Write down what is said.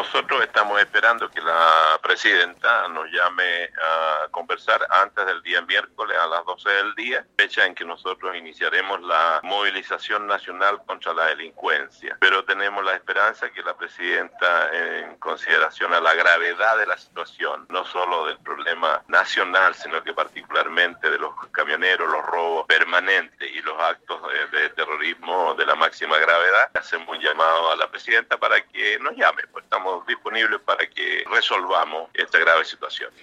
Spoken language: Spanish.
Nosotros estamos esperando que la presidenta nos llame a conversar antes del día miércoles a las 12 del día, fecha en que nosotros iniciaremos la movilización nacional contra la delincuencia. Pero tenemos la esperanza que la presidenta, en consideración a la gravedad de la situación, no solo del problema nacional, sino que particularmente de los camioneros, los robos permanentes y los actos de terrorismo de la máxima gravedad, hacemos un llamado a la presidenta para que nos llame, pues estamos disponibles para que resolvamos esta grave situación.